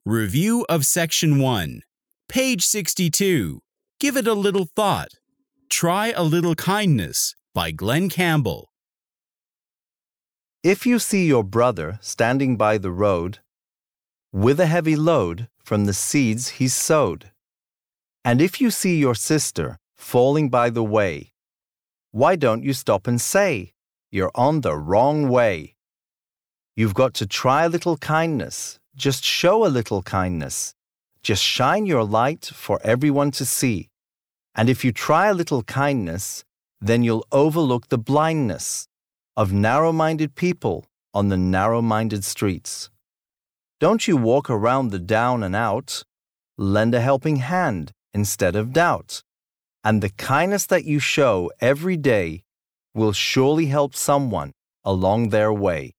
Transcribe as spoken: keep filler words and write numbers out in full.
Review of Section one. Page sixty-two. Give it a little thought. Try a Little Kindness by Glenn Campbell. If you see your brother standing by the road with a heavy load from the seeds he's sowed, and if you see your sister falling by the way, why don't you stop and say, "You're on the wrong way"? You've got to try a little kindness. Just show a little kindness. Just shine your light for everyone to see. And if you try a little kindness, then you'll overlook the blindness of narrow-minded people on the narrow-minded streets. Don't you walk around the down and out. Lend a helping hand instead of doubt. And the kindness that you show every day will surely help someone along their way.